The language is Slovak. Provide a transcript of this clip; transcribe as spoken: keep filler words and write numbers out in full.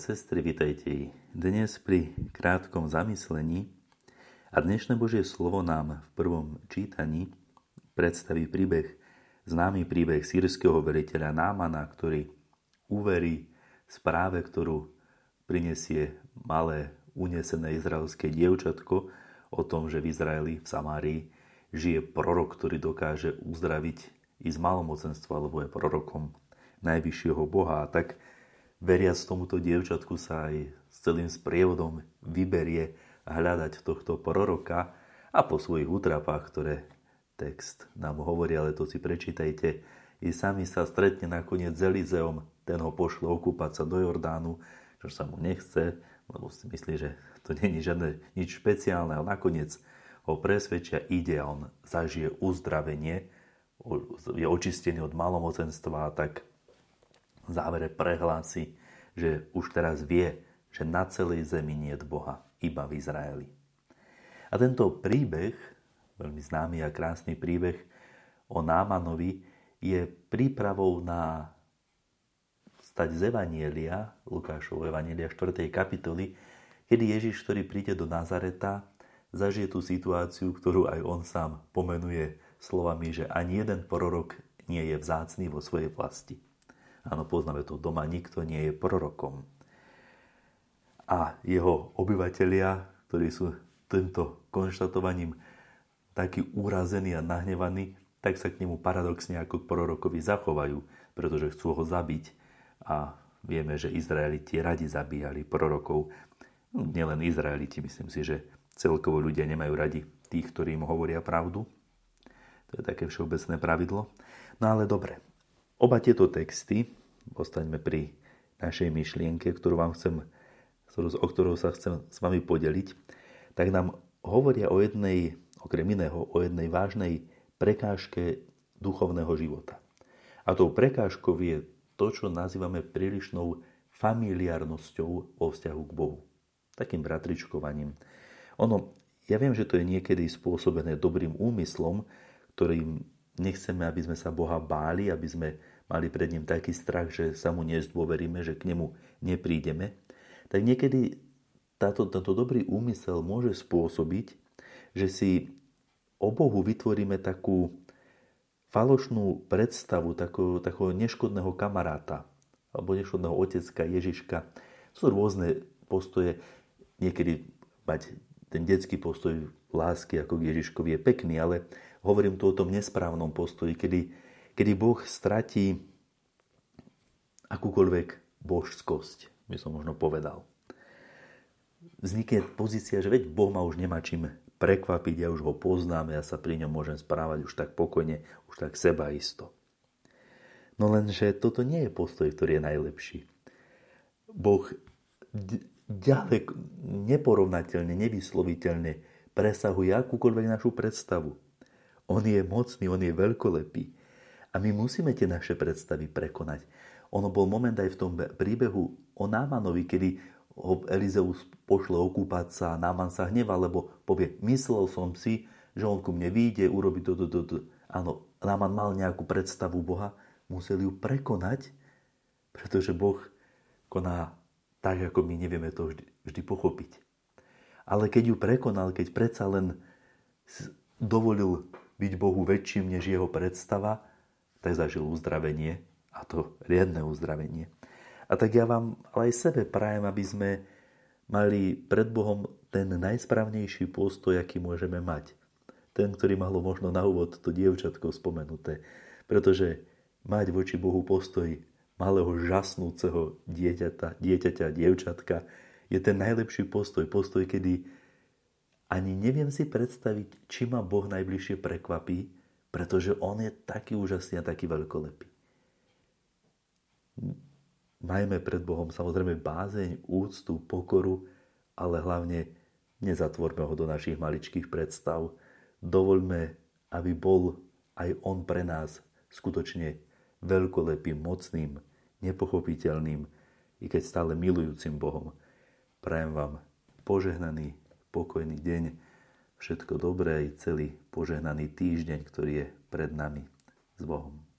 Sestry, vitajte dnes pri krátkom zamyslení a dnešné Božie slovo nám v prvom čítaní predstaví príbeh, známy príbeh sýrskeho veliteľa Námana, ktorý uverí správe, ktorú prinesie malé unesené izraelské dievčatko o tom, že v Izraeli, v Samárii, žije prorok, ktorý dokáže uzdraviť i z malomocenstva, alebo je prorokom najvyššieho Boha. A tak veriac tomuto dievčatku sa aj s celým sprievodom vyberie hľadať tohto proroka a po svojich útrapách, ktoré text nám hovorí, ale to si prečítajte, i sami sa stretne nakoniec s Elizeom, ten ho pošle okúpať sa do Jordánu, čo sa mu nechce, lebo si myslí, že to nie je žiadne nič špeciálne, ale nakoniec ho presvedčia, ide a on zažije uzdravenie, je očistený od malomocenstva a tak v závere prehlási, že už teraz vie, že na celej zemi niet Boha, iba v Izraeli. A tento príbeh, veľmi známy a krásny príbeh o Námanovi, je prípravou na stať z Evanielia, Lukášovo Evanielia štvrtej kapitoly, kedy Ježiš, ktorý príde do Nazareta, zažije tú situáciu, ktorú aj on sám pomenuje slovami, že ani jeden prorok nie je vzácny vo svojej vlasti. Áno, poznáme to, doma nikto nie je prorokom. A jeho obyvatelia, ktorí sú týmto konštatovaním takí urazení a nahnevaní, tak sa k nemu paradoxne ako k prorokovi zachovajú, pretože chcú ho zabiť. A vieme, že Izraeliti radi zabíjali prorokov. No, nielen Izraeliti, myslím si, že celkovo ľudia nemajú radi tých, ktorí im hovoria pravdu. To je také všeobecné pravidlo. No ale dobre. Oba tieto texty, ostaňme pri našej myšlienke, ktorú vám chcem, o ktorou sa chcem s vami podeliť, tak nám hovoria o jednej, okrem iného, o jednej vážnej prekážke duchovného života. A tou prekážkou je to, čo nazývame prílišnou familiárnosťou vo vzťahu k Bohu. Takým bratričkovaním. Ono, ja viem, že to je niekedy spôsobené dobrým úmyslom, ktorým nechceme, aby sme sa Boha báli, aby sme mali pred ním taký strach, že sa mu nezdôveríme, že k nemu neprídeme, tak niekedy táto, tento dobrý úmysel môže spôsobiť, že si o Bohu vytvoríme takú falošnú predstavu takého, takého neškodného kamaráta alebo neškodného otecka Ježiška. Sú rôzne postoje, niekedy mať ten detský postoj lásky ako k Ježiškovi je pekný, ale hovorím tu o tom nesprávnom postoji, kedy, kedy Boh stratí akúkoľvek božskosť, by som možno povedal. Vznikne pozícia, že veď Boh ma už nemá čím prekvapiť, ja už ho poznám, ja sa pri ňom môžem správať už tak pokojne, už tak sebaisto. No lenže toto nie je postoj, ktorý je najlepší. Boh ďaleko, neporovnateľne, nevysloviteľne presahuje akúkoľvek našu predstavu. On je mocný, on je veľkolepý. A my musíme tie naše predstavy prekonať. Ono bol moment aj v tom príbehu o Námanovi, kedy ho Elizeus pošle okúpať sa a Náman sa hnevá, lebo povie, myslel som si, že on ku mne vyjde, urobí to, to, to, to. Áno, Náman mal nejakú predstavu Boha, museli ju prekonať, pretože Boh koná tak, ako my nevieme to vždy, vždy pochopiť. Ale keď ju prekonal, keď predsa len dovolil byť Bohu väčším než jeho predstava, tak zažil uzdravenie, a to riadne uzdravenie. A tak ja vám, ale aj sebe prajem, aby sme mali pred Bohom ten najsprávnejší postoj, aký môžeme mať. Ten, ktorý malo možno na úvod to dievčatko spomenuté. Pretože mať voči Bohu postoj malého žasnúceho dieťaťa, dieťaťa, dievčatka, je ten najlepší postoj. Postoj, kedy ani neviem si predstaviť, či ma Boh najbližšie prekvapí, pretože on je taký úžasný a taký veľkolepý. Majme pred Bohom samozrejme bázeň, úctu, pokoru, ale hlavne nezatvorme ho do našich maličkých predstav. Dovoľme, aby bol aj on pre nás skutočne veľkolepým, mocným, nepochopiteľným, i keď stále milujúcim Bohom. Prajem vám požehnaný, pokojný deň, všetko dobré i celý požehnaný týždeň, ktorý je pred nami s Bohom.